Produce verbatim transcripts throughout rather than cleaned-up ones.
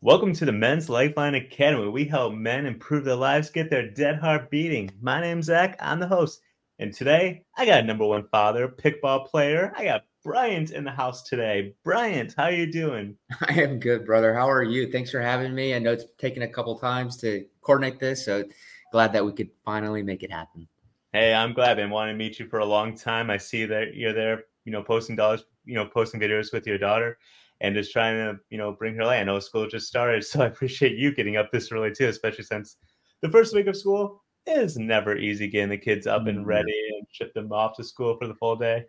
Welcome to the Men's Lifeline Academy, where we help men improve their lives, get their dead heart beating. My name's Zach. I'm the host. And today, I got a number one father, pickball player. I got Bryant in the house today. Bryant, how you doing? I am good, brother. How are you? Thanks for having me. I know it's taken a couple times to coordinate this, so glad that we could finally make it happen. Hey, I'm glad. I've been wanting to meet you for a long time. I see that you're there, you know, posting dollars, you know, posting videos with your daughter and just trying to, you know, bring her light. I know school just started, so I appreciate you getting up this early too, especially since the first week of school is never easy getting the kids up and ready and ship them off to school for the full day.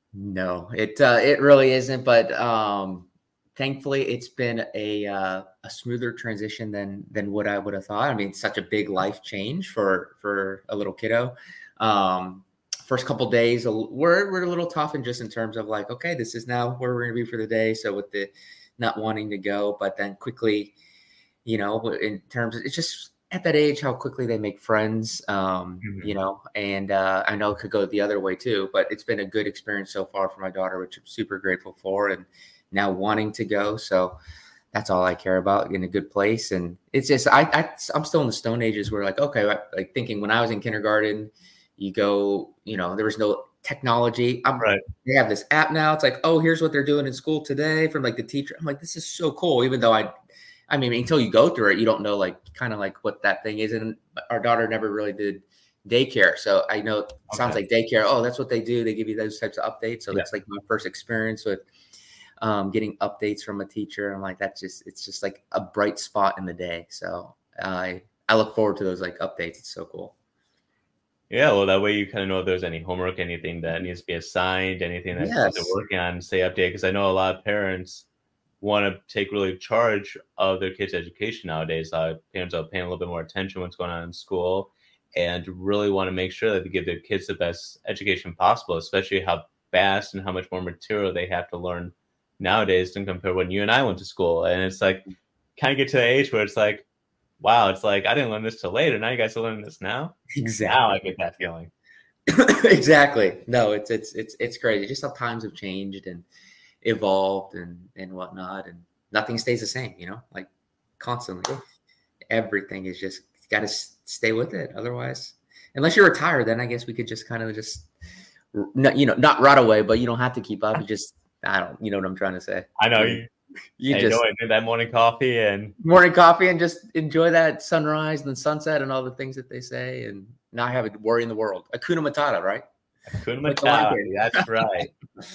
No, it uh, it really isn't. But um, thankfully, it's been a uh, a smoother transition than than what I would have thought. I mean, such a big life change for for a little kiddo. Um, first couple of days we're we're a little tough, and just in terms of like, okay, this is now where we're going to be for the day. So with the not wanting to go, but then quickly, you know, in terms of it's just at that age, how quickly they make friends, um, mm-hmm. you know, and uh, I know it could go the other way too, but it's been a good experience so far for my daughter, which I'm super grateful for, and now wanting to go. So that's all I care about, in a good place. And it's just, I, I I'm still in the stone ages where like, okay, like thinking when I was in kindergarten, you go, you know, there was no technology. I'm, right. They have this app now. It's like, oh, here's what they're doing in school today from like the teacher. I'm like, this is so cool. Even though I, I mean, until you go through it, you don't know like kind of like what that thing is. And our daughter never really did daycare. So I know it sounds okay. like daycare. Oh, that's what they do. They give you those types of updates. So yeah. That's like my first experience with um, getting updates from a teacher. I'm like, that's just, it's just like a bright spot in the day. So I, I look forward to those like updates. It's so cool. Yeah, well, that way you kind of know if there's any homework, anything that needs to be assigned, anything that yes. they're working on, stay updated. Because I know a lot of parents want to take really charge of their kids' education nowadays. Uh, parents are paying a little bit more attention to what's going on in school and really want to make sure that they give their kids the best education possible, especially how fast and how much more material they have to learn nowadays than compare when you and I went to school. And it's like, kind of get to the age where it's like, wow, it's like, I didn't learn this till later. Now you guys are learning this now? Exactly. Now I get that feeling. Exactly. No, it's, it's, it's, it's crazy. Just how times have changed and evolved and, and whatnot. And nothing stays the same, you know, like constantly. Everything is just got to stay with it. Otherwise, unless you're retired, then I guess we could just kind of just, you know, not right away, but you don't have to keep up. You just, I don't, you know what I'm trying to say. I know you. You I just know I do that morning coffee and morning coffee and just enjoy that sunrise and the sunset and all the things that they say and not have a worry in the world. Hakuna Matata, right? Hakuna Matata. That's right.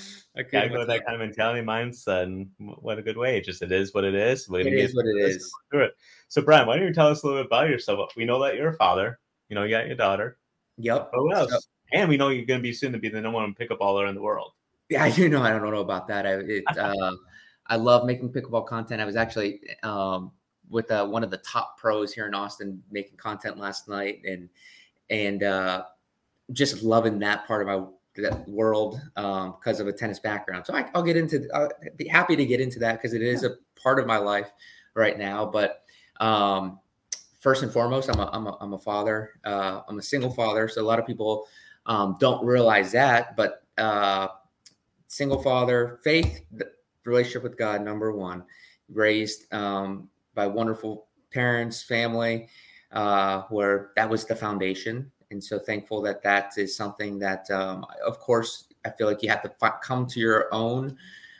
I gotta go with that kind of mentality, mindset, and what a good way. Just it is what it is. It is what it is. It. So, Brian, why don't you tell us a little bit about yourself? We know that you're a father. You know, you got your daughter. Yep. But what else? So, and we know you're going to be soon to be the number one pickup-baller in the world. Yeah, you know, I don't know about that. I, it, uh, I love making pickleball content. I was actually um, with uh, one of the top pros here in Austin making content last night, and and uh, just loving that part of my that world um, because of a tennis background. So I, I'll get into. I'll be happy to get into that because it is a part of my life right now. But um, first and foremost, I'm a I'm a, I'm a father. Uh, I'm a single father, so a lot of people um, don't realize that. But uh, single father, faith. Relationship with God, number one, raised um, by wonderful parents, family, uh, where that was the foundation. And so thankful that that is something that, um, of course, I feel like you have to f- come to your own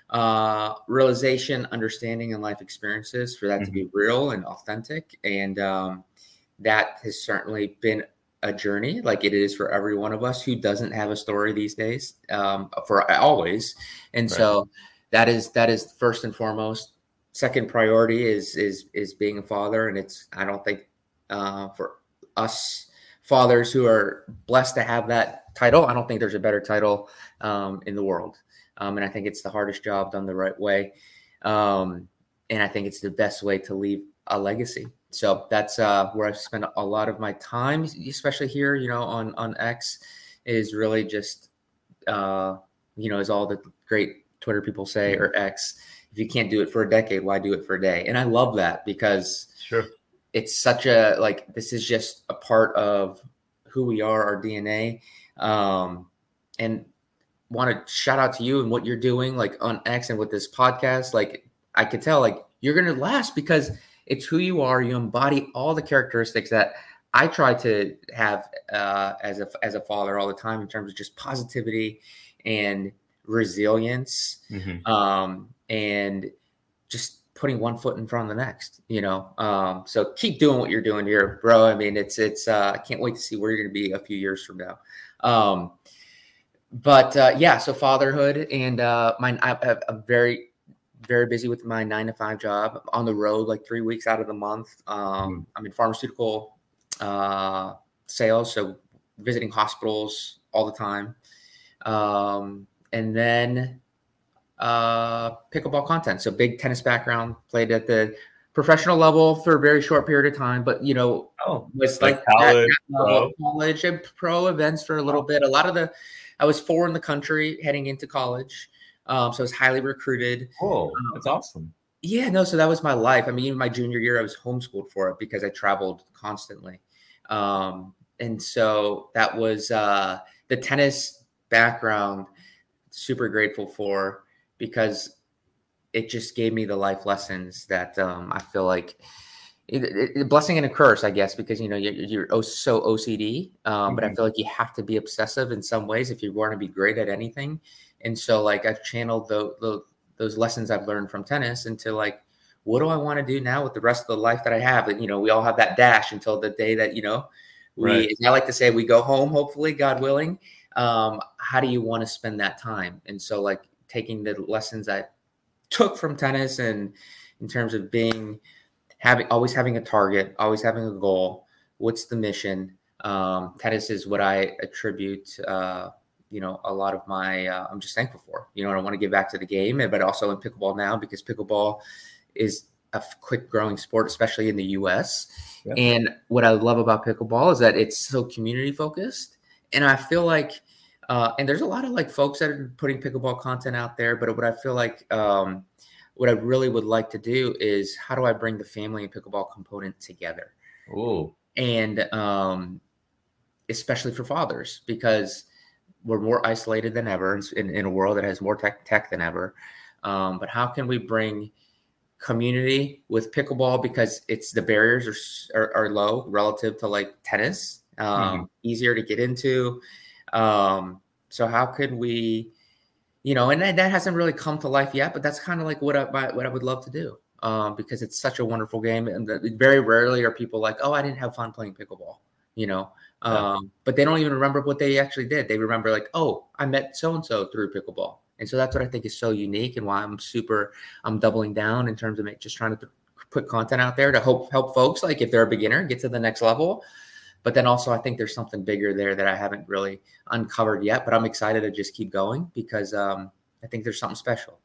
uh, realization, understanding, and life experiences for that mm-hmm. to be real and authentic. And um, that has certainly been a journey, like it is for every one of us who doesn't have a story these days, um, for always. And right. so That is that is first and foremost. Second priority is is is being a father, and it's I don't think uh, for us fathers who are blessed to have that title, I don't think there's a better title um, in the world, um, and I think it's the hardest job done the right way, um, and I think it's the best way to leave a legacy. So that's uh, where I've spent a lot of my time, especially here, you know, on on X, is really just uh, you know, is all the great Twitter people say, or X, if you can't do it for a decade, why do it for a day? And I love that because sure. it's such a, like, this is just a part of who we are, our D N A. Um, and want to shout out to you and what you're doing, like on X and with this podcast. Like, I could tell, like, you're going to last because it's who you are. You embody all the characteristics that I try to have uh, as a as a father all the time in terms of just positivity and resilience, mm-hmm. um, and just putting one foot in front of the next, you know? Um, so keep doing what you're doing here, bro. I mean, it's, it's, uh, I can't wait to see where you're going to be a few years from now. Um, but, uh, yeah, so fatherhood and, uh, my, I, I'm very, very busy with my nine to five job. I'm on the road, like three weeks out of the month. Um, mm. I'm in pharmaceutical, uh, sales. So visiting hospitals all the time. Um, and then, uh pickleball content. So big tennis background, played at the professional level for a very short period of time, but you know, oh, was like, like college, that, that level, college and pro events for a little oh. bit. A lot of the, I was four in the country heading into college. Um, so I was highly recruited. Oh, that's um, awesome. Yeah, no, so that was my life. I mean, even my junior year, I was homeschooled for it because I traveled constantly. Um, and so that was uh the tennis background, super grateful for, because it just gave me the life lessons that um, I feel like it, it, a blessing and a curse, I guess, because, you know, you're, you're so O C D, um, mm-hmm. but I feel like you have to be obsessive in some ways if you want to be great at anything. And so like I've channeled the, the, those lessons I've learned from tennis into like, what do I want to do now with the rest of the life that I have? And, you know, we all have that dash until the day that, you know, we, right. I like to say we go home, hopefully, God willing. Um, how do you want to spend that time? And so like taking the lessons I took from tennis and in terms of being, having, always having a target, always having a goal, what's the mission? Um, tennis is what I attribute, uh, you know, a lot of my, uh, I'm just thankful for, you know, I want to give back to the game, but also in pickleball now, because pickleball is a quick growing sport, especially in the U S. Yep. And what I love about pickleball is that it's so community focused. And I feel like, uh, and there's a lot of like folks that are putting pickleball content out there, but what I feel like, um, what I really would like to do is how do I bring the family and pickleball component together? Ooh. And um, especially for fathers, because we're more isolated than ever in, in a world that has more tech, tech than ever. Um, but how can we bring community with pickleball, because it's the barriers are, are, are low relative to like tennis, um, mm-hmm. easier to get into. Um, so how could we, you know, and that, that hasn't really come to life yet, but that's kind of like what I, what I would love to do, um, because it's such a wonderful game. And the, very rarely are people like, oh, I didn't have fun playing pickleball, you know, um, yeah. but they don't even remember what they actually did. They remember like, oh, I met so-and-so through pickleball. And so that's what I think is so unique and why I'm super, I'm doubling down in terms of just trying to put content out there to help, help folks, like if they're a beginner, get to the next level. But then also I think there's something bigger there that I haven't really uncovered yet, but I'm excited to just keep going because um, I think there's something special.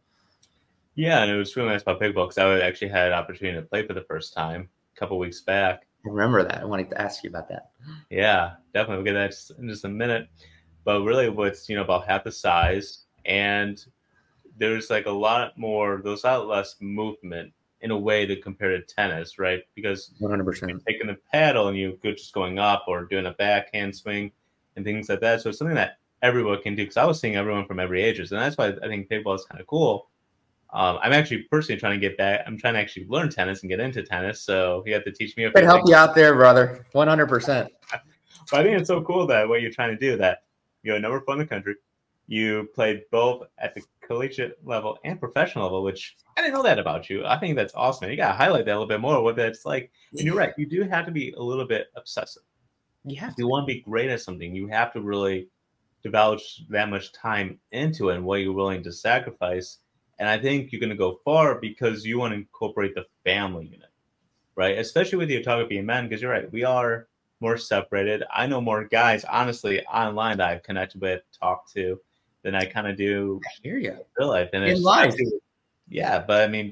Yeah, and it was really nice about pickleball because I actually had an opportunity to play for the first time a couple of weeks back. I remember that. I wanted to ask you about that. Yeah, definitely. We'll get that in just a minute. But really what's, you know, about half the size, and there's like a lot more, there's a lot less movement in a way to compare to tennis, right? Because one hundred percent you're taking the paddle and you're just going up or doing a backhand swing and things like that. So it's something that everyone can do, because I was seeing everyone from every age. And that's why I think pickleball is kind of cool. Um, I'm actually personally trying to get back. I'm trying to actually learn tennis and get into tennis. So you have to teach me. I'd help you out there, brother. one hundred percent. But I think it's so cool that what you're trying to do, that you're number four in the country. You played both at the collegiate level and professional level, which I didn't know that about you. I think that's awesome. You got to highlight that a little bit more, what that's like. And you're right. You do have to be a little bit obsessive. You have to. If you want to be great at something, you have to really develop that much time into it and what you're willing to sacrifice. And I think you're going to go far because you want to incorporate the family unit, right? Especially with your target being men, because you're right. We are more separated. I know more guys, honestly, online that I've connected with, talked to, than I kind of do I hear you. in real life. And in it's life. Yeah, but I mean,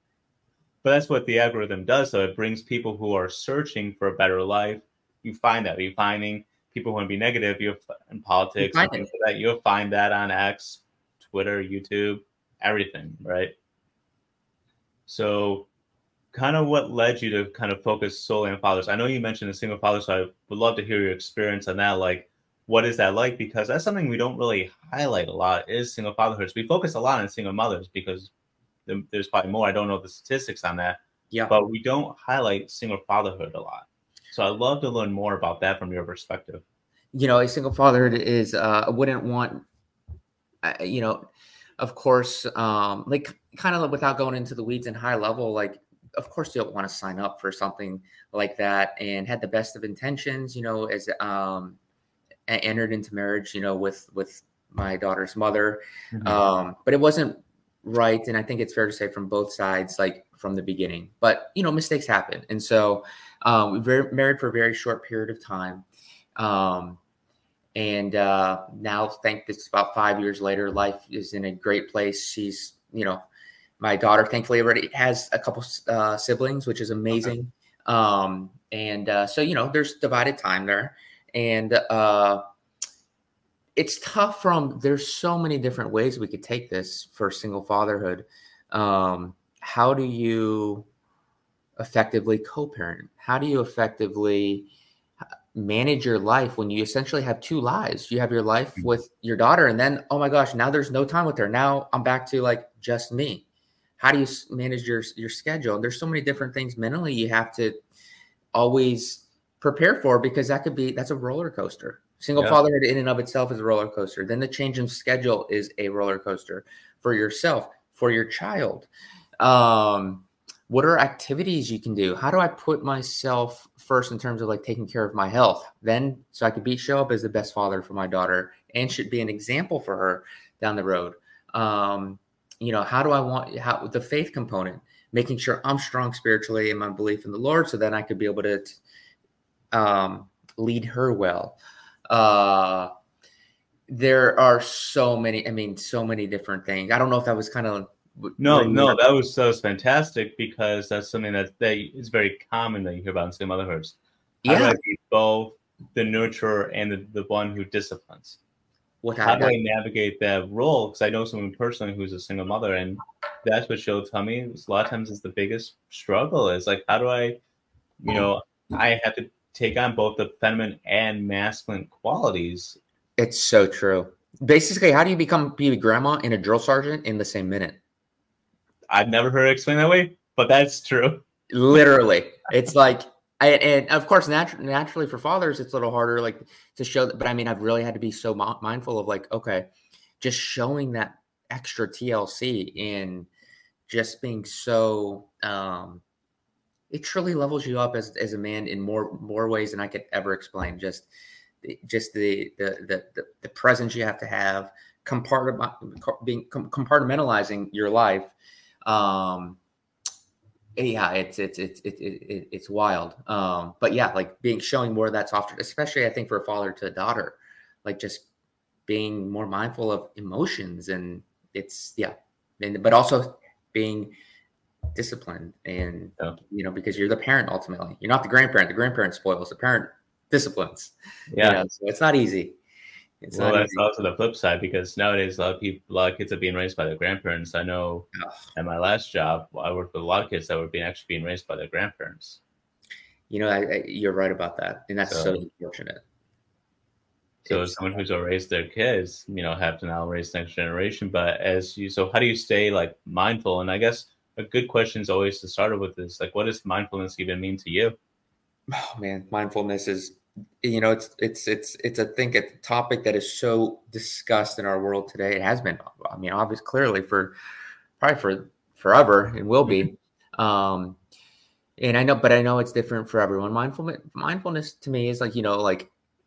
but that's what the algorithm does. So it brings people who are searching for a better life. You find that. You're finding people who want to be negative. You're in politics and things like that. You'll find that on X, Twitter, YouTube, everything, right? So kind of what led you to kind of focus solely on fathers? I know you mentioned a single father, so I would love to hear your experience on that. Like, what is that like? Because that's something we don't really highlight a lot, is single fatherhood. We focus a lot on single mothers because there's probably more. I don't know the statistics on that. Yeah. But we don't highlight single fatherhood a lot. So I'd love to learn more about that from your perspective. You know, a single fatherhood is, uh, I wouldn't want, uh, you know, of course, um, like kind of without going into the weeds and high level, like, of course you don't want to sign up for something like that, and had the best of intentions, you know, as um, entered into marriage, you know, with, with my daughter's mother. Mm-hmm. Um, but it wasn't right. And I think it's fair to say from both sides, like from the beginning, but you know, mistakes happen. And so um, we were married for a very short period of time. Um, and uh, now thank this about five years later, life is in a great place. She's, you know, my daughter thankfully already has a couple uh, siblings, which is amazing. Okay. Um, and uh, so, you know, there's divided time there, and uh, it's tough from, there's so many different ways we could take this for single fatherhood. Um, how do you effectively co-parent? How do you effectively manage your life when you essentially have two lives? You have your life with your daughter, and then, oh my gosh, now there's no time with her. Now I'm back to like just me. How do you manage your, your schedule? And there's so many different things mentally you have to always prepare for, because that could be, that's a roller coaster. Single yeah. fatherhood in and of itself is a roller coaster. Then the change in schedule is a roller coaster for yourself, for your child. Um, what are activities you can do? How do I put myself first in terms of like taking care of my health? Then so I could be show up as the best father for my daughter and should be an example for her down the road. Um, you know, how do I want how the faith component, making sure I'm strong spiritually in my belief in the Lord, so then I could be able to um, lead her well. Uh, there are so many, I mean, so many different things. I don't know if that was kind of. No, no, that was, that was fantastic, because that's something that they is very common that you hear about in single motherhoods. How yeah. do I be both the nurturer and the, the one who disciplines? What How do I navigate that role? Because I know someone personally who's a single mother, and that's what she'll tell me. A lot of times is the biggest struggle is like, how do I, you know, I have to take on both the feminine and masculine qualities. It's so true. Basically, how do you become be a grandma and a drill sergeant in the same minute? I've never heard it explained that way, but that's true. Literally. It's like, I, and of course, natu- naturally for fathers, it's a little harder like to show that. But I mean, I've really had to be so mo- mindful of like, okay, just showing that extra T L C and just being so, um, it truly levels you up as, as a man in more, more ways than I could ever explain. Just, just the, the, the, the, the presence you have to have, compartment, being compartmentalizing your life. Um, yeah, it's, it's, it's, it's, it, it's wild. Um, but yeah, like being, showing more of that softer, especially I think for a father to a daughter, like just being more mindful of emotions, and it's, yeah. And, but also being disciplined, and, yeah. you know, because you're the parent, ultimately, you're not the grandparent. The grandparent spoils, the parent disciplines. Yeah. You know, so it's not easy. It's well, not that's easy. Also the flip side, because nowadays a lot of people, a lot of kids are being raised by their grandparents. I know Ugh. At my last job, I worked with a lot of kids that were being actually being raised by their grandparents. You know, I, I, you're right about that, and that's so, so unfortunate. So, as someone who's raised their kids, you know, have to now raise the next generation. But as you, so how do you stay like mindful? And I guess a good question is always to start with is like, what does mindfulness even mean to you? Oh man, mindfulness is, you know, it's, it's, it's, it's, I think a topic that is so discussed in our world today. It has been, I mean, obviously, clearly for probably for forever, it will be. Um, and I know, but I know it's different for everyone. Mindfulness, mindfulness to me is like, you know, like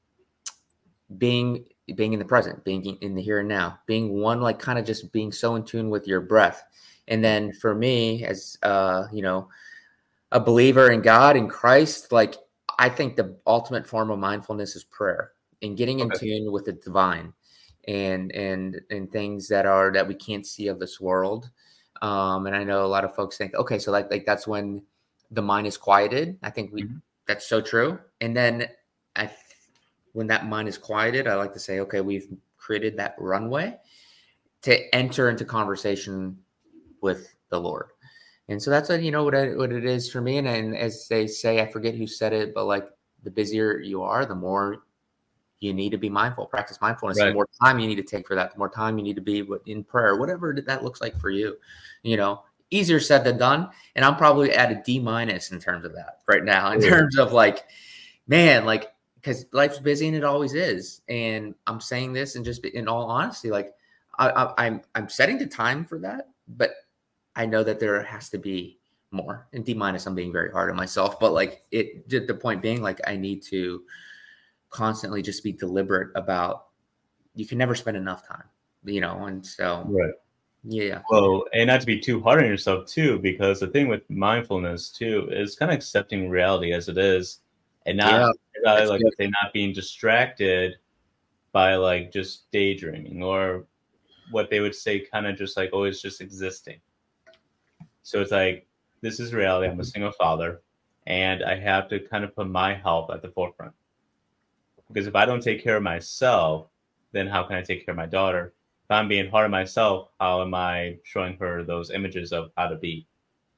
being, being in the present, being in the here and now, being one, like kind of just being so in tune with your breath. And then for me, as, uh, you know, a believer in God and Christ, like I think the ultimate form of mindfulness is prayer and getting in okay. tune with the divine and, and, and things that are, that we can't see of this world. Um, and I know a lot of folks think, okay, so like, like that's when the mind is quieted. I think we, mm-hmm. that's so true. And then I, when that mind is quieted, I like to say, okay, we've created that runway to enter into conversation with the Lord. And so that's, a, you know, what, I, what it is for me. And, and as they say, I forget who said it, but like the busier you are, the more you need to be mindful, practice mindfulness. Right. The more time you need to take for that, the more time you need to be in prayer, whatever that looks like for you, you know, easier said than done. And I'm probably at a D minus in terms of that right now, in yeah. terms of like, man, like, because life's busy and it always is. And I'm saying this and just in all honesty, like I, I, I'm, I'm setting the time for that, but I know that there has to be more. And D minus, I'm being very hard on myself, but like it, the point being, like I need to constantly just be deliberate about, you can never spend enough time, you know? And so, right. Yeah. Well, and not to be too hard on yourself too, because the thing with mindfulness too is kind of accepting reality as it is, and not yeah, like they not being distracted by like just daydreaming or what they would say, kind of just like always just existing. So it's like, this is reality. I'm a single father, and I have to kind of put my health at the forefront. Because if I don't take care of myself, then how can I take care of my daughter? If I'm being hard on myself, how am I showing her those images of how to be?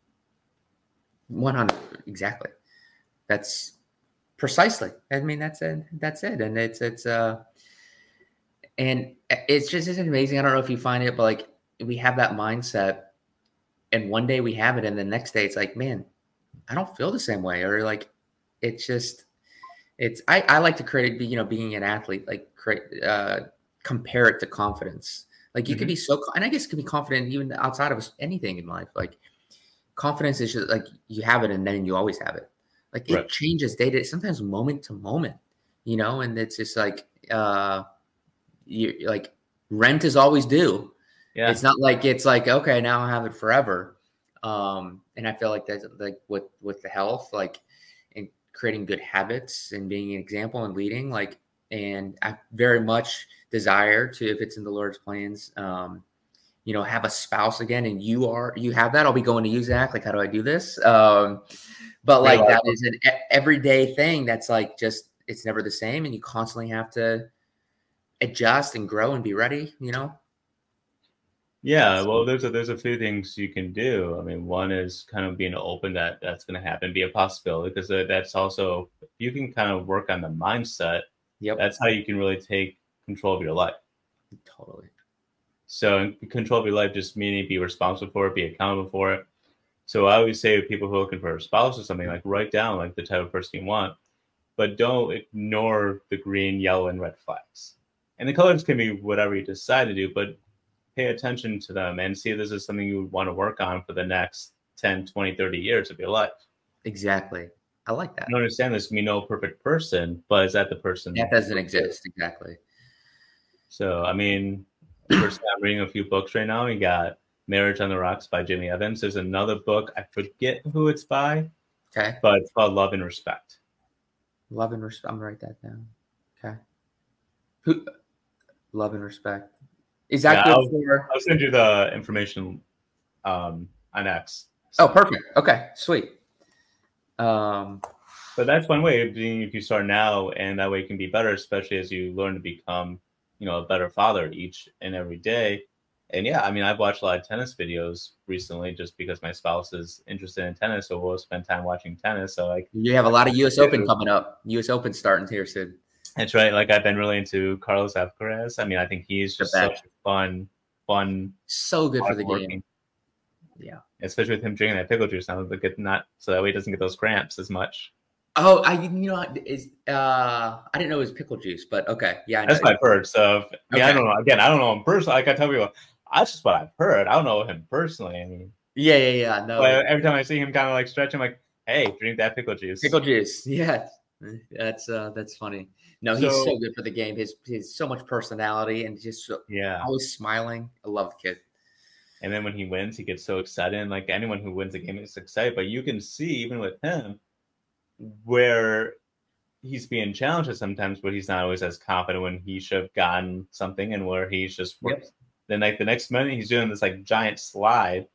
one hundred exactly. That's precisely. I mean, that's it. That's it. And it's, it's, uh, and it's just, it's amazing. I don't know if you find it, but like we have that mindset and one day we have it. And the next day it's like, man, I don't feel the same way. Or like, it's just, it's, I, I like to create, you know, being an athlete, like create, uh, compare it to confidence. Like you mm-hmm. could be so, and I guess you could be confident even outside of anything in life. Like confidence is just like you have it and then you always have it. Like it right. changes day to day, sometimes moment to moment, you know, and it's just like, uh, you like rent is always due. Yeah. It's not like, it's like, okay, now I have it forever. Um, and I feel like that's like with, with the health, like and creating good habits and being an example and leading, like, and I very much desire to, if it's in the Lord's plans, um, you know, have a spouse again, and you are, you have that. I'll be going to you, Zach. Like, how do I do this? Um, but like that is an everyday thing. That's like, just, it's never the same. And you constantly have to adjust and grow and be ready, you know? Yeah. Well, there's a, there's a few things you can do. I mean, one is kind of being open that that's going to happen, be a possibility, because that's also, you can kind of work on the mindset. Yep. That's how you can really take control of your life. Totally. So control of your life just meaning be responsible for it, be accountable for it. So I always say to people who are looking for a spouse or something, like write down like the type of person you want, but don't ignore the green, yellow, and red flags. And the colors can be whatever you decide to do, but pay attention to them and see if this is something you would want to work on for the next ten, twenty, thirty years of your life. Exactly. I like that. I understand this can be no perfect person, but is that the person? That doesn't exist. Exactly. So, I mean, first I'm reading a few books right now. We got Marriage on the Rocks by Jimmy Evans. There's another book. I forget who it's by. Okay. But it's called Love and Respect. Love and Respect. I'm going to write that down. Okay. Who? Love and Respect. Is that yeah, good I'll, for? I'll send you the information um, on X. So. Oh, perfect. Okay. Sweet. Um, but that's one way, if you start now, and that way it can be better, especially as you learn to become, you know, a better father each and every day. And yeah, I mean, I've watched a lot of tennis videos recently just because my spouse is interested in tennis, so we'll spend time watching tennis. So like, you have a lot of U S Open coming up. U S Open starting here soon. That's right. Like I've been really into Carlos Alcaraz. I mean, I think he's just such a fun, fun, so good for the game. Yeah, especially with him drinking that pickle juice now, but get not so that way he doesn't get those cramps as much. Oh, I you know is uh I didn't know it was pickle juice, but okay, yeah, I that's what I've heard. So I mean, okay. I don't know. Again, I don't know him personally. Like I tell people, that's just what I've heard. I don't know him personally. I mean, yeah, yeah, yeah. No, every time I see him kind of like stretching, I'm like, hey, drink that pickle juice. Pickle juice, yeah. That's uh that's funny. No, he's so, so good for the game. His he's so much personality and just so, yeah, always smiling. I love the kid. And then when he wins, he gets so excited. And like anyone who wins a game is excited. But you can see even with him where he's being challenged sometimes, but he's not always as confident when he should have gotten something, and where he's just yep. then like the next minute he's doing this like giant slide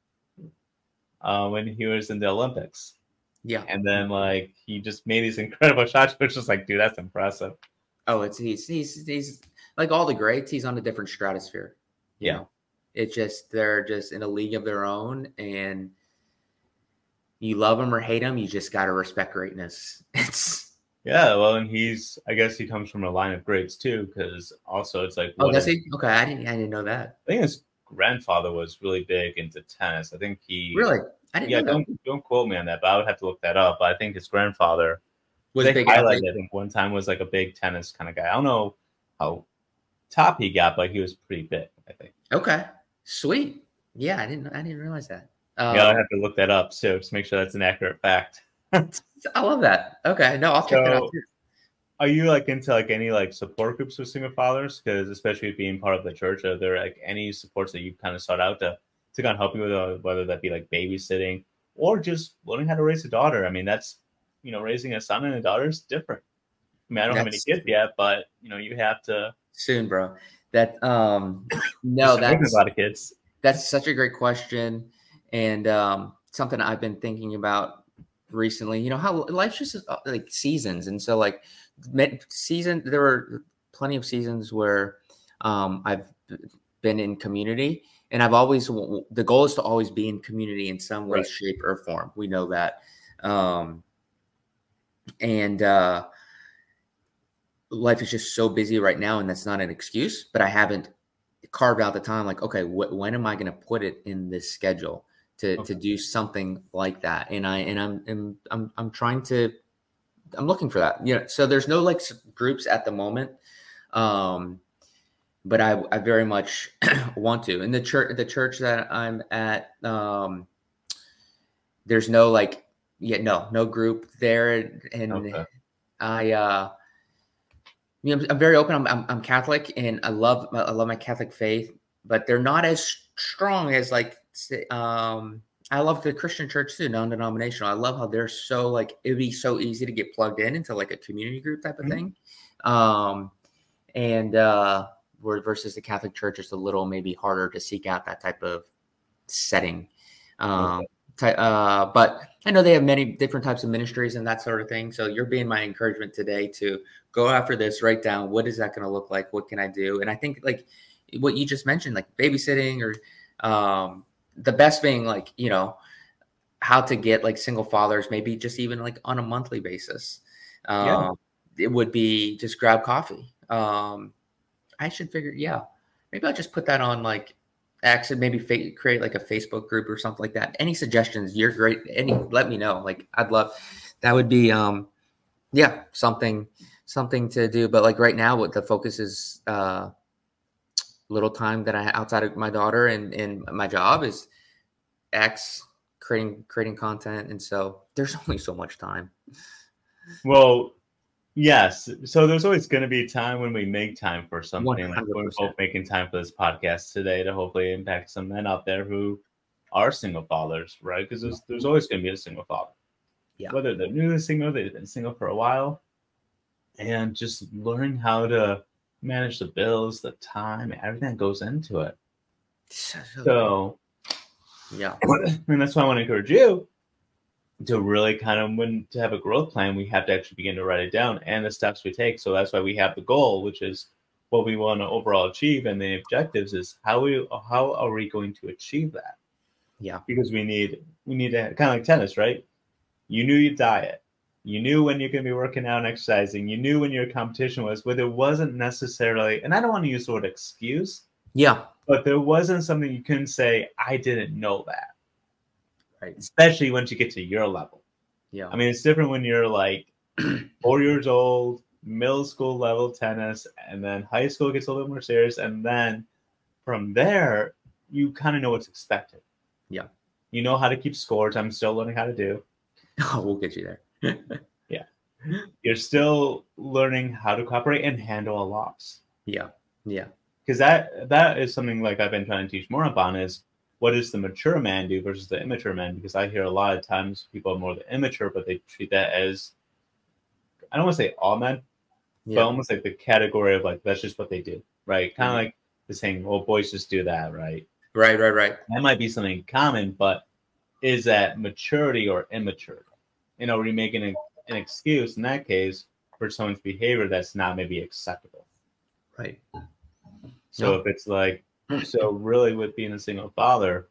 uh, when he was in the Olympics. Yeah. And then like he just made these incredible shots, which is like, dude, that's impressive. Oh, it's he's he's he's like all the greats, he's on a different stratosphere. You yeah. know? It's just they're just in a league of their own, and you love them or hate them, you just gotta respect greatness. It's Yeah, well, and he's, I guess he comes from a line of greats too, because also it's like, Oh, what does is, he? Okay, I didn't. I didn't know that. I think his grandfather was really big into tennis. I think he, Really, I didn't yeah, know that. don't don't quote me on that, but I would have to look that up. But I think his grandfather, Was a they big athlete. highlighted, I think one time was like a big tennis kind of guy. I don't know how top he got, but he was pretty big, I think. Okay, sweet. Yeah, I didn't. I didn't realize that. Yeah, I Um, have to look that up too, just make sure that's an accurate fact. I love that. Okay, no, I'll check that out So too. are you like into like any like support groups with single fathers? Because especially being part of the church, are there like any supports that you've kind of sought out to to kind of help you with, uh, whether that be like babysitting or just learning how to raise a daughter? I mean, that's, you know, raising a son and a daughter is different. I mean, I don't have any That's kids yet, but you know, you have to soon, bro. That um, just no, start making a that's lot of kids. that's such a great question, and um, something I've been thinking about recently. You know how life's just uh, like seasons, and so like season there were plenty of seasons where um, I've been in community, and I've always the goal is to always be in community in some way, Right. shape, or form. We know that, um, and uh, life is just so busy right now, and that's not an excuse. But I haven't carved out the time. Like, okay, wh- when am I going to put it in this schedule to Okay. to do something like that? And I and I'm and I'm I'm trying to. I'm looking for that. You know, so there's no like groups at the moment. Um, but I, I very much want to. In the church, the church that I'm at, um, there's no like, yeah, no, no group there, and Okay. I, uh, you know, I'm very open. I'm, I'm, I'm Catholic, and I love, I love my Catholic faith, but they're not as strong as like, um, I love the Christian church too, non-denominational. I love how they're so like, it'd be so easy to get plugged in into like a community group type of Mhm. thing. Um, and uh, where versus the Catholic Church, it's a little maybe harder to seek out that type of setting. Um, Okay. ty- uh, but I know they have many different types of ministries and that sort of thing. So you're being my encouragement today to go after this, write down what is that going to look like? What can I do? And I think like what you just mentioned, like babysitting or um, the best being like, you know, how to get like single fathers, maybe just even like on a monthly basis. Yeah. Um, it would be just grab coffee. Um, I should figure, yeah, maybe I'll just put that on like X and maybe fa- create like a Facebook group or something like that. Any suggestions? You're great. Any, let me know. Like I'd love, that would be, um, yeah, something, something to do. But like right now, what the focus is, uh, little time that I outside of my daughter and, and my job is X creating, creating content. And so there's only so much time. Well, yes. So there's always going to be a time when we make time for One something. Like hundred we're both percent. making time for this podcast today to hopefully impact some men out there who are single fathers, right? Because there's, there's always going to be a single father, Yeah. whether they're newly single, they've been single for a while, and just learning how to manage the bills, the time, everything that goes into it. So, So, yeah. and that's why I want to encourage you to really kind of, when to have a growth plan, we have to actually begin to write it down and the steps we take. So that's why we have the goal, which is what we want to overall achieve, and the objectives is how we how are we going to achieve that? Yeah. Because we need we need to kind of like tennis, right? You knew your diet, you knew when you're going to be working out and exercising, you knew when your competition was, but there wasn't necessarily, and I don't want to use the word excuse, Yeah. but there wasn't something you couldn't say, I didn't know that. Right. Especially once you get to your level. Yeah. I mean, it's different when you're like four years old, middle school level tennis, and then high school gets a little more serious. And then from there, you kind of know what's expected. Yeah. You know how to keep scores. I'm still learning how to do. Oh, we'll get you there. Yeah. You're still learning how to cooperate and handle a loss. Yeah. Yeah. Because that that is something like I've been trying to teach more upon is what does the mature man do versus the immature man? Because I hear a lot of times people are more the immature, but they treat that as, I don't want to say all men, Yeah. but almost like the category of like, that's just what they do, right? Kind of Mhm. like the saying, well, boys just do that, right? Right. Right. Right. That might be something common, but is that maturity or immaturity? You know, are we making an, an excuse in that case for someone's behavior that's not maybe acceptable? Right. So No. if it's like, so really with being a single father,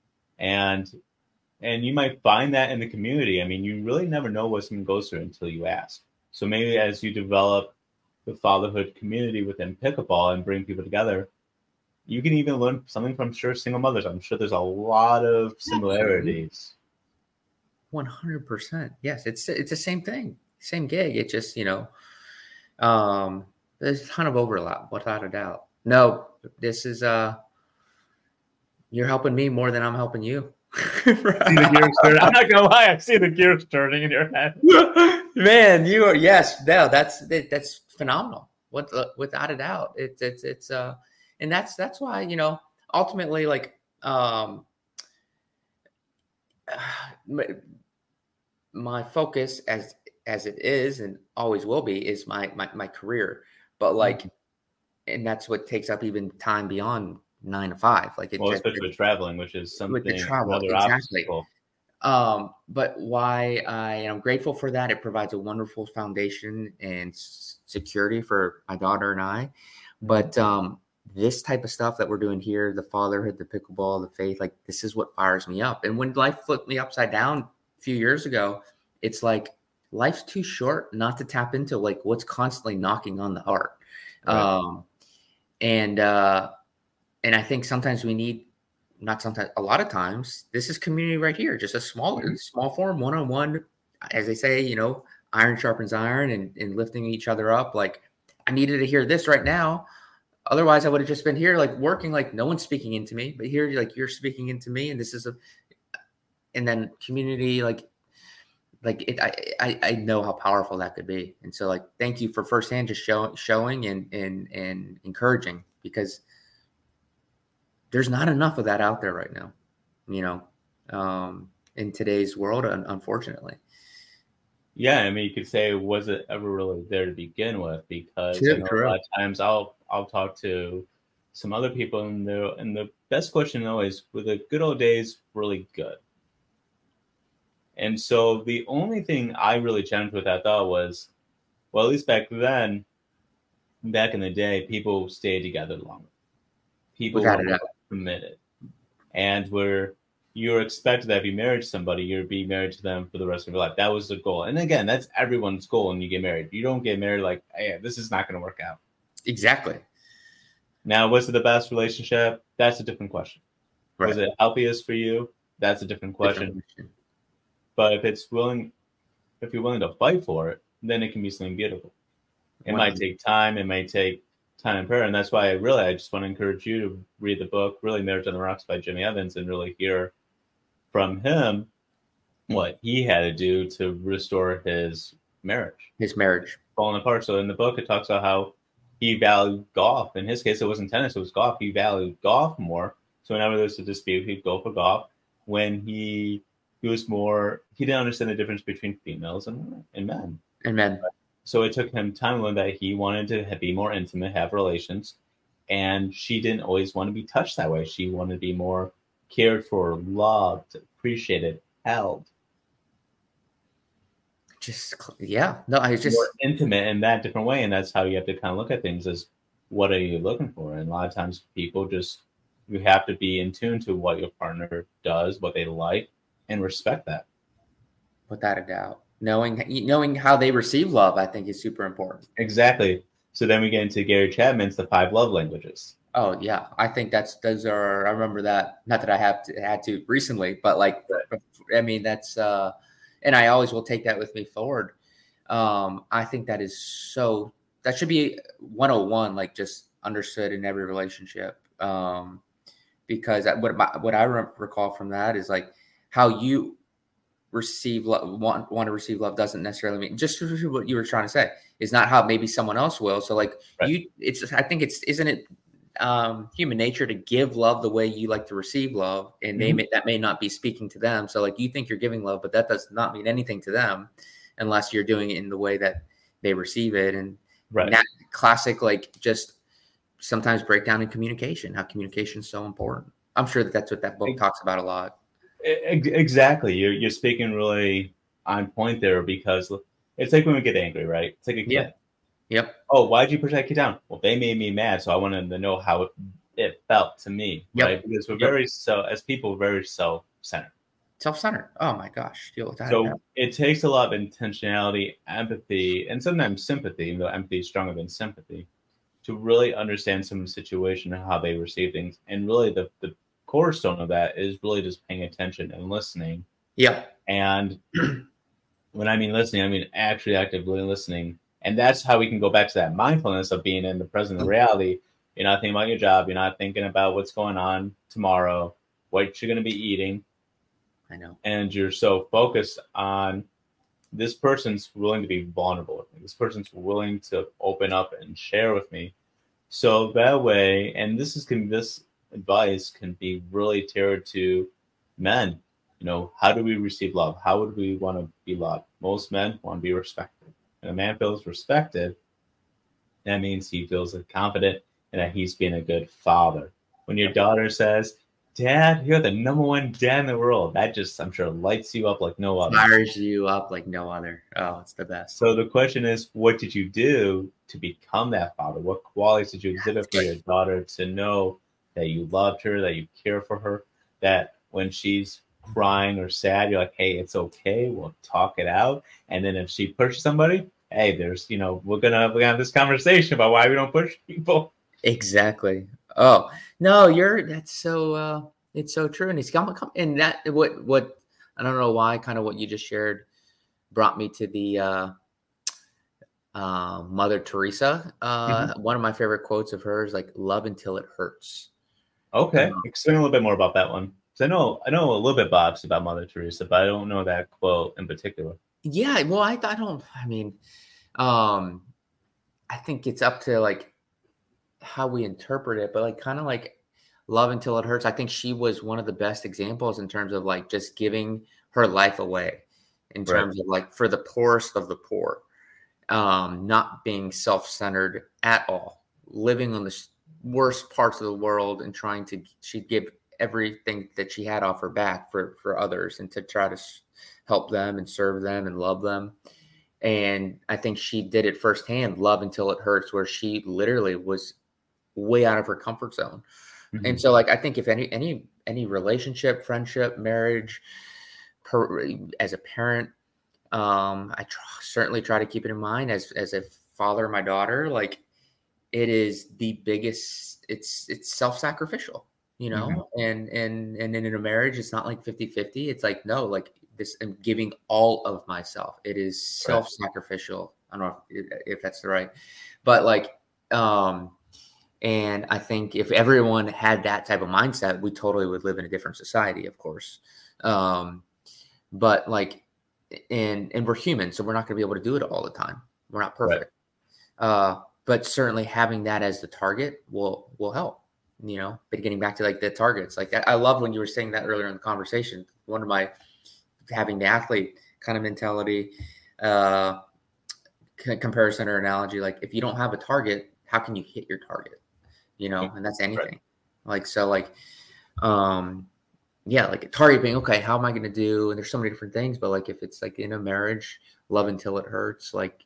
and and you might find that in the community. I mean, you really never know what someone goes through until you ask. So maybe as you develop the fatherhood community within pickleball and bring people together, you can even learn something from sure single mothers. I'm sure there's a lot of similarities. one hundred percent. Yes, it's it's the same thing, same gig. It just, you know, um, there's a ton of overlap, without a doubt. No, this is uh, you're helping me more than I'm helping you. See the gears turn. I'm not gonna lie, I see the gears turning in your head. Man, you are yes, no, that's that, that's phenomenal. What without a doubt, it's it's it's uh, and that's that's why, you know, ultimately, like um, my, my focus as as it is and always will be is my my my career, but like, mm-hmm. and that's what takes up even time beyond nine to five. Like, it, well, especially with traveling, which is something with the travel, another exactly. obstacle. Um, but why I am grateful for that. It provides a wonderful foundation and s- security for my daughter and I. But um, this type of stuff that we're doing here, the fatherhood, the pickleball, the faith, like this is what fires me up. And when life flipped me upside down a few years ago, it's like life's too short not to tap into like what's constantly knocking on the heart. Right. Um, and uh, and I think sometimes we need, not sometimes, a lot of times, this is community right here, just a small, mm-hmm. small form, one-on-one, as they say, you know, iron sharpens iron, and, and lifting each other up. Like, I needed to hear this right now. Otherwise I would have just been here, like working, like no one's speaking into me, but here, like you're speaking into me, and this is a, and then community, like, like it, I, I, I know how powerful that could be. And so like, thank you for firsthand just show, showing and, and, and encouraging, because there's not enough of that out there right now, you know, um, in today's world, unfortunately. Yeah, I mean, you could say, was it ever really there to begin with? Because True, I know true. a lot of times I'll I'll talk to some other people, and the and the best question always, were the good old days really good? And so the only thing I really challenged with that thought was, well, at least back then, back in the day, people stayed together longer. People Without were more committed, and were you're expected that if you married somebody, you'd be married to them for the rest of your life. That was the goal. And again, that's everyone's goal when you get married. You don't get married like, hey, this is not going to work out. Exactly. Now, was it the best relationship? That's a different question. Right. Was it healthiest for you? That's a different question. Different question. But if it's willing, if you're willing to fight for it, then it can be something beautiful. It wow. might take time. It may take time and prayer. And that's why I really, I just want to encourage you to read the book, really, Marriage on the Rocks by Jimmy Evans, and really hear from him what he had to do to restore his marriage. His marriage. Falling apart. So in the book, it talks about how he valued golf. In his case, it wasn't tennis, it was golf. He valued golf more. So whenever there was a dispute, he'd go for golf. When he he was more, he didn't understand the difference between females and, and men. And men. So it took him time to learn that he wanted to be more intimate, have relations. And she didn't always want to be touched that way. She wanted to be more cared for, loved, appreciated, held. Just, yeah. No, I just. More intimate in that different way. And that's how you have to kind of look at things, is what are you looking for? And a lot of times people just, you have to be in tune to what your partner does, what they like, and respect that. Without a doubt. Knowing knowing how they receive love, I think, is super important. Exactly. So then we get into Gary Chapman's The Five Love Languages. Oh, yeah. I think that's, those are, I remember that, not that I have to, had to recently, but like, right. I mean, that's, uh, and I always will take that with me forward. Um, I think that is so, that should be one oh one, like just understood in every relationship. Um, because what, what I recall from that is like how you receive love, want, want to receive love doesn't necessarily mean just what you were trying to say is not how maybe someone else will. So like right. you, it's, I think it's, isn't it um, human nature to give love the way you like to receive love, and they mm-hmm. may, that may not be speaking to them. So like you think you're giving love, but that does not mean anything to them unless you're doing it in the way that they receive it. And right. that classic, like just sometimes breakdown in communication, how communication is so important. I'm sure that that's what that book it, talks about a lot. Exactly. You're, you're speaking really on point there, because it's like when we get angry, right? It's like a kid. Yeah. Yep. Oh, why'd you push that kid down? Well, they made me mad, so I wanted to know how it, it felt to me, yep. right? Because we're yep. very so, as people, very self-centered. Self-centered. Oh my gosh. So it takes a lot of intentionality, empathy, and sometimes sympathy, even though empathy is stronger than sympathy, to really understand someone's situation and how they receive things. And really the, the cornerstone of that is really just paying attention and listening. Yeah. And when I mean listening, I mean actually actively listening. And that's how we can go back to that mindfulness of being in the present of reality. You're not thinking about your job. You're not thinking about what's going on tomorrow, what you're going to be eating. I know. And you're so focused on this person's willing to be vulnerable with me. This person's willing to open up and share with me. So that way, and this is can this advice can be really tailored to men. You know, how do we receive love? How would we want to be loved? Most men want to be respected. And a man feels respected, that means he feels confident and that he's being a good father. When your daughter says, Dad, you're the number one dad in the world, that just, I'm sure, lights you up like no other. Fires you up like no other. Oh, it's the best. So the question is, what did you do to become that father? What qualities did you exhibit for your daughter to know that you loved her, that you care for her, that when she's crying or sad, you're like, hey, it's okay, we'll talk it out. And then if she pushes somebody, hey, there's, you know, we're gonna we're gonna have this conversation about why we don't push people. Exactly. Oh no, you're that's so uh it's so true. And it's come come and that what what I don't know why kind of what you just shared brought me to the uh uh Mother Teresa. Uh mm-hmm. One of my favorite quotes of hers, like, love until it hurts. Okay. Um, explain a little bit more about that one. I know I know a little bit, Bob's, about Mother Teresa, but I don't know that quote in particular. Yeah, well, I, I don't. I mean, um, I think it's up to like how we interpret it, but like kind of like love until it hurts. I think she was one of the best examples in terms of like just giving her life away, in terms right. of like for the poorest of the poor, um, not being self-centered at all, living on the worst parts of the world and trying to. She'd give everything that she had off her back for for others and to try to help them and serve them and love them. And I think she did it firsthand, love until it hurts, where she literally was way out of her comfort zone. Mm-hmm. And so like I think if any any any relationship, friendship, marriage, per, as a parent, um I tr- certainly try to keep it in mind as as a father of my daughter, like it is the biggest, it's it's self-sacrificial. You know, mm-hmm. and, and, and in a marriage, it's not like fifty-fifty. It's like, no, like this, I'm giving all of myself. It is self-sacrificial. I don't know if, if that's the right, but like, um, and I think if everyone had that type of mindset, we totally would live in a different society, of course. Um, but like, and, and we're human, so we're not going to be able to do it all the time. We're not perfect. Right. Uh, but certainly having that as the target will, will help. You know, but getting back to like the targets, like I love when you were saying that earlier in the conversation. One of my having the athlete kind of mentality, uh, comparison or analogy, like if you don't have a target, how can you hit your target? You know, and that's anything. Right. Like so, like, um, yeah, like a target being okay. How am I going to do? And there's so many different things, but like if it's like in a marriage, love until it hurts, like,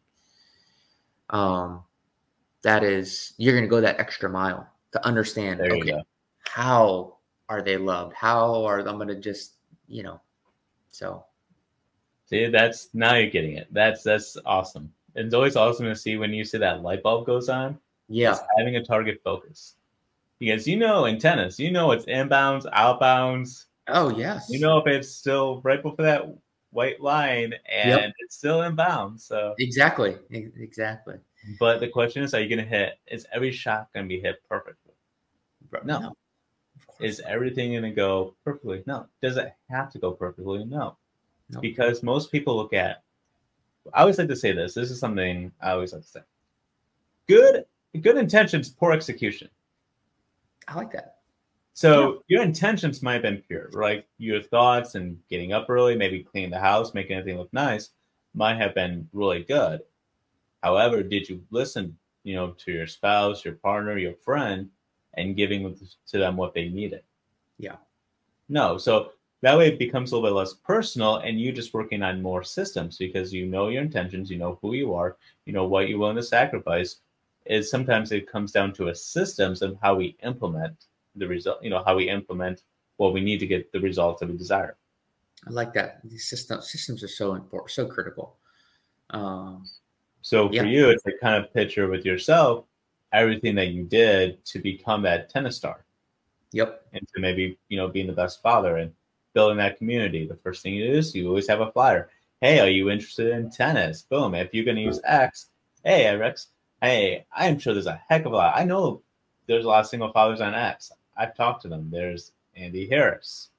um, that is you're going to go that extra mile. To understand, there okay, how are they loved? How are I'm going to just, you know, so. See, that's now you're getting it. That's that's awesome. It's always awesome to see when you see that light bulb goes on. Yeah, it's having a target focus, because you know in tennis, you know it's inbounds, outbounds. Oh yes, you know if it's still right before that white line and yep. it's still inbounds. So exactly, exactly. But the question is, are you going to hit? Is every shot going to be hit perfectly? No. no. Is not. Everything going to go perfectly? No. Does it have to go perfectly? No. no. Because most people look at, I always like to say this. This is something I always like to say. Good, good intentions, poor execution. I like that. So yeah. Your intentions might have been pure, right? Your thoughts and getting up early, maybe cleaning the house, making everything look nice, might have been really good. However, did you listen, you know, to your spouse, your partner, your friend, and giving to them what they needed? Yeah. No. So that way it becomes a little bit less personal, and you just working on more systems because you know your intentions, you know who you are, you know what you're willing to sacrifice. Is sometimes it comes down to a systems of how we implement the result, you know, how we implement what we need to get the results that we desire. I like that. These systems systems are so important, so critical. Um, so yeah. for you, it's like kind of picture with yourself everything that you did to become that tennis star. Yep. And to maybe, you know, being the best father and building that community. The first thing you do is you always have a flyer. Hey, are you interested in tennis? Boom. If you're going to use X, hey, Rex, hey, I'm sure there's a heck of a lot. I know there's a lot of single fathers on X. I've talked to them. There's Andy Harris.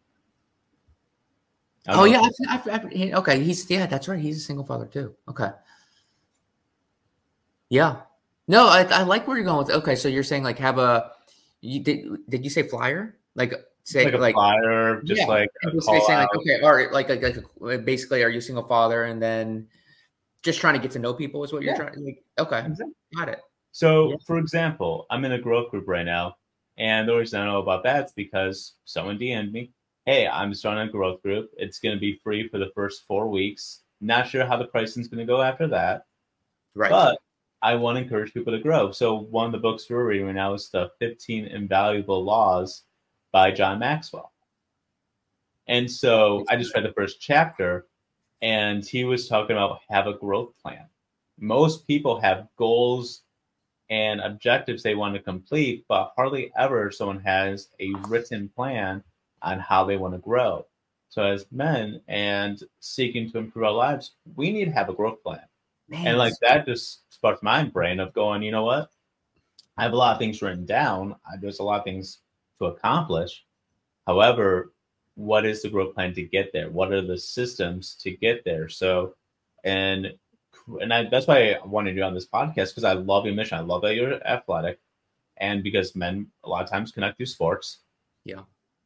Oh yeah, I've, I've, I've, okay. He's yeah, that's right. He's a single father too. Okay. Yeah. No, I, I like where you're going with. Okay, so you're saying like have a. You did? Did you say flyer? Like say like a like flyer, just yeah, like a just call saying out. like okay, or like like, like basically, are you a single father, and then just trying to get to know people is what you're Yeah. trying. Like, okay, Exactly. got it. So, Yeah. for example, I'm in a growth group right now, and the reason I know about that is because someone D M'd me. Hey, I'm starting a growth group. It's going to be free for the first four weeks. Not sure how the pricing is going to go after that, Right. but I want to encourage people to grow. So one of the books we're reading right now is the fifteen Invaluable Laws by John Maxwell. And so I just read the first chapter, and he was talking about have a growth plan. Most people have goals and objectives they want to complete, but hardly ever someone has a written plan on how they want to grow. So as men and seeking to improve our lives, we need to have a growth plan. Man. And like that just sparked my brain of going, you know what? I have a lot of things written down. There's a lot of things to accomplish. However, what is the growth plan to get there? What are the systems to get there? So, and and I, that's why I wanted to do on this podcast, because I love your mission. I love that you're athletic, and because men a lot of times connect through sports. Yeah.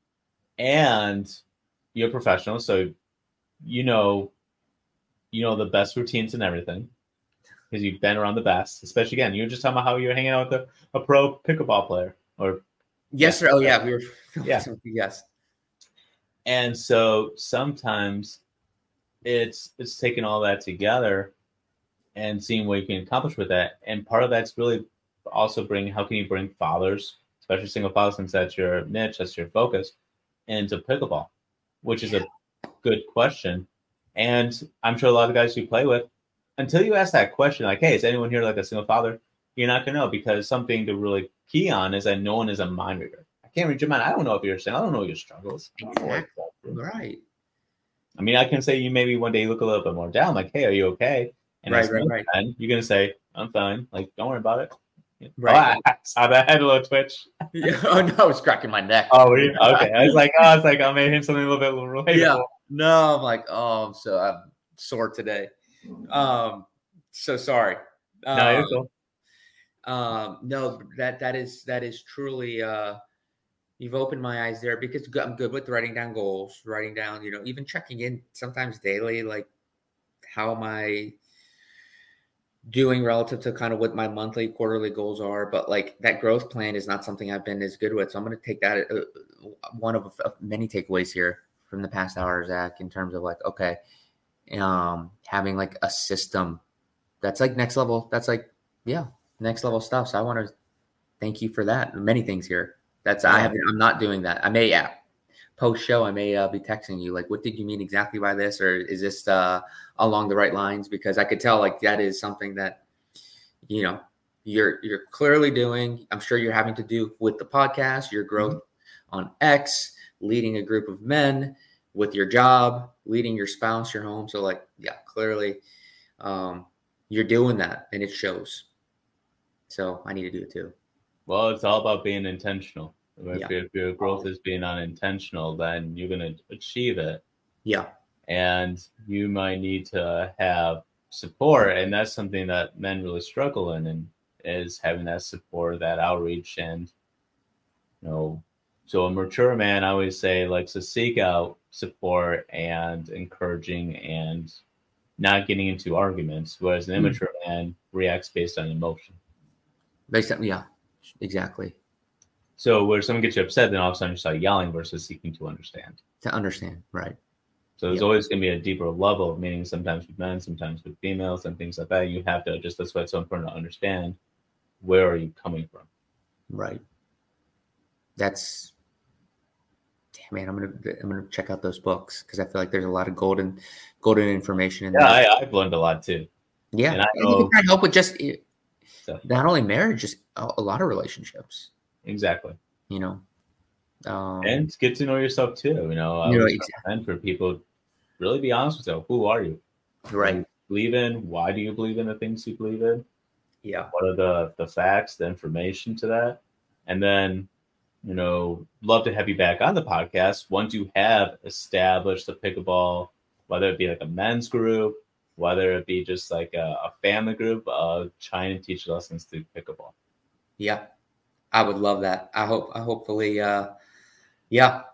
And you're a professional, so you know, you know the best routines and everything, because you've been around the best. Especially again, you were just talking about how you're hanging out with a, a pro pickleball player, or yes, sir. Oh yeah, we were. Yeah. Yes. And so sometimes it's it's taking all that together and seeing what you can accomplish with that. And part of that's really also bringing, how can you bring fathers, especially single fathers, since that's your niche, that's your focus, into pickleball, which is a good question. And I'm sure a lot of the guys you play with, until you ask that question, like, hey, is anyone here like a single father? You're not going to know, because something to really key on is that no one is a mind reader. I can't read your mind. I don't know if you're saying, I don't know your struggles. Exactly. Right. I mean, I can say you maybe one day you look a little bit more down, like, hey, are you okay? And right, right, right. Friend, you're gonna say, I'm fine. Like, don't worry about it. Right. Oh, I saw that head a little twitch. Yeah. Oh no, I was cracking my neck. Oh, were you? Okay. I was like, oh, I was like, I may hit something a little bit relatable. Yeah. No, I'm like, oh, I'm so I'm sore today. Um, so sorry. Um, no, you're cool. Um, no, that that is that is truly uh you've opened my eyes there, because I'm good with writing down goals, writing down, you know, even checking in sometimes daily, like how am I doing relative to kind of what my monthly, quarterly goals are. But like that growth plan is not something I've been as good with. So I'm going to take that uh, one of, of many takeaways here from the past hour, Zach, in terms of like, okay, um, having like a system that's like next level. That's like, yeah, next level stuff. So I want to thank you for that. Many things here. That's yeah. I haven't. I'm not doing that. I may yeah, post show. I may uh, be texting you like, what did you mean exactly by this, or is this uh, along the right lines? Because I could tell like that is something that you know you're you're clearly doing. I'm sure you're having to do with the podcast, your growth mm-hmm. on X, leading a group of men, with your job, leading your spouse, your home. So like yeah, clearly um, you're doing that, and it shows. So I need to do it too. Well, it's all about being intentional. If, yeah. if your growth is being unintentional, then you're going to achieve it. Yeah. And you might need to have support. And that's something that men really struggle in, and is having that support, that outreach. And, you know, so a mature man, I always say, likes to seek out support and encouraging and not getting into arguments, whereas an immature mm. man reacts based on emotion. Based on, yeah. Exactly. So where someone gets you upset, then all of a sudden you start yelling versus seeking to understand. To understand, right. So there's yep. always going to be a deeper level, meaning sometimes with men, sometimes with females and things like that. You have to just, that's why it's so important to understand where are you coming from. Right. That's, damn, man, I'm gonna I'm gonna check out those books because I feel like there's a lot of golden golden information in yeah, there. I, I've learned a lot too. Yeah, and, I and you can try to help with just so. not only marriage, just a, a lot of relationships. Exactly. You know, um, and get to know yourself too. You know, I you know, always exactly. recommend for people really be honest with yourself. Who are you? Right. What do you believe in? Why do you believe in the things you believe in? Yeah. What are the the facts, the information to that? And then, you know, love to have you back on the podcast once you have established the pickleball, whether it be like a men's group, whether it be just like a, a family group, uh, trying to teach lessons through pickleball. Yeah, I would love that. I hope, I hopefully, uh, yeah,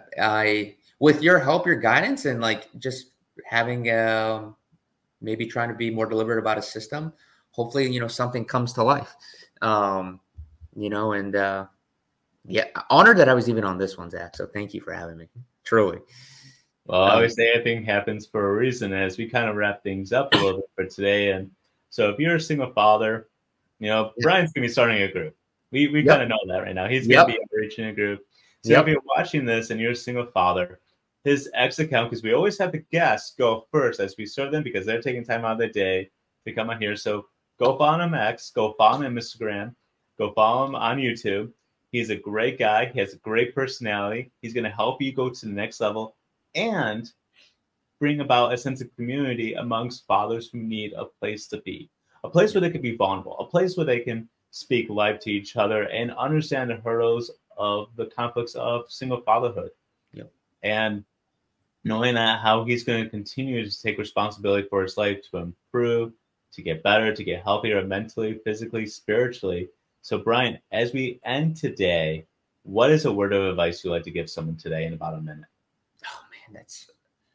I, with your help, your guidance, and like just having, um, maybe trying to be more deliberate about a system, hopefully, you know, something comes to life, um, you know, and, uh, yeah, honored that I was even on this one, Zach. So thank you for having me. Truly. Well, I Um, always say everything happens for a reason. As we kind of wrap things up a little bit for today, and so if you're a single father, you know, Brian's gonna be starting a group. We we yep. kind of know that right now. He's gonna yep. be reaching a group. So yep. if you're watching this and you're a single father, his X account, because we always have the guests go first as we serve them because they're taking time out of their day to come on here. So go follow him on X, go follow him on Instagram, go follow him on YouTube. He's a great guy. He has a great personality. He's gonna help you go to the next level and bring about a sense of community amongst fathers who need a place to be, a place where they can be vulnerable, a place where they can speak life to each other and understand the hurdles of the conflicts of single fatherhood. Yep. And knowing that how he's going to continue to take responsibility for his life to improve, to get better, to get healthier mentally, physically, spiritually. So Brian, as we end today, what is a word of advice you'd like to give someone today in about a minute? Oh man, that's,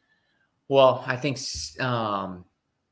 well, I think, um,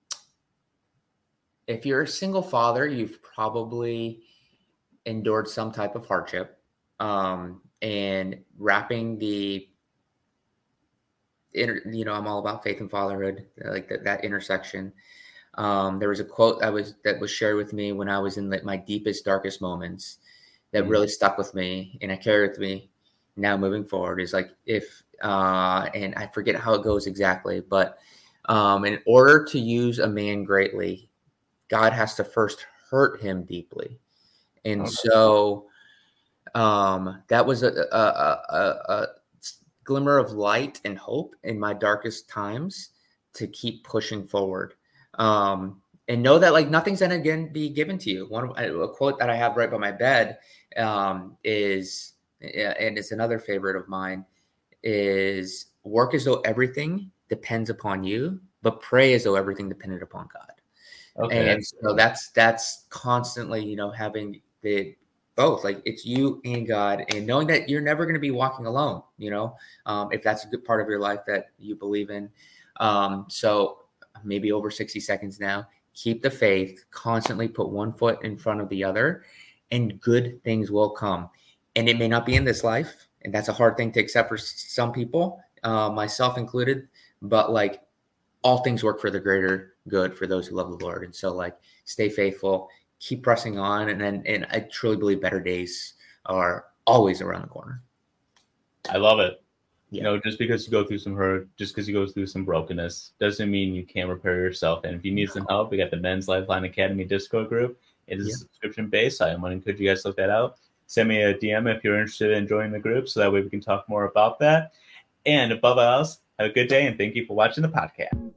if you're a single father, you've probably endured some type of hardship, um, and wrapping the, inter, you know, I'm all about faith and fatherhood, like that, that intersection. Um, there was a quote that was, that was shared with me when I was in like my deepest, darkest moments that mm-hmm. really stuck with me. And I carry it with me now moving forward is like, if, uh, and I forget how it goes exactly, but, um, in order to use a man greatly, God has to first hurt him deeply. And okay. so, um, that was a, a, a, a glimmer of light and hope in my darkest times to keep pushing forward. Um, and know that like nothing's going to again be given to you. One of a quote that I have right by my bed, um, is, and it's another favorite of mine, is work as though everything depends upon you, but pray as though everything depended upon God. Okay. And so that's, that's constantly, you know, having the both, like it's you and God, and knowing that you're never going to be walking alone, you know, um, if that's a good part of your life that you believe in. Um, so maybe over sixty seconds now, keep the faith, constantly put one foot in front of the other, and good things will come. And it may not be in this life. And that's a hard thing to accept for some people, uh, myself included, but like all things work for the greater good for those who love the Lord. And so like, stay faithful, keep pressing on. And then, and I truly believe better days are always around the corner. I love it. Yeah. You know, just because you go through some hurt, just because you go through some brokenness, doesn't mean you can't repair yourself. And if you need no. some help, we got the Men's Lifeline Academy Discord group. It is yeah. subscription based. So I want to encourage you guys to look that out. Send me a D M if you're interested in joining the group, so that way we can talk more about that. And above all else, have a good day, and thank you for watching the podcast.